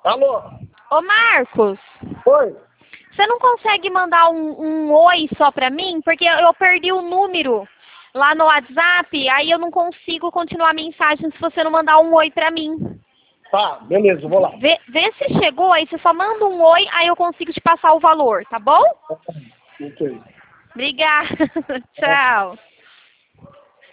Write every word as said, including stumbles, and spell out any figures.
Alô? Ô Marcos, Oi? você não consegue mandar um, um oi só pra mim? Porque eu eu perdi o número lá no WhatsApp, aí eu não consigo continuar a mensagem se você não mandar um oi pra mim. Tá, beleza, eu vou lá. Vê, vê se chegou, aí você só manda um oi, aí eu consigo te passar o valor, tá bom? Ok. Obrigada. Tchau.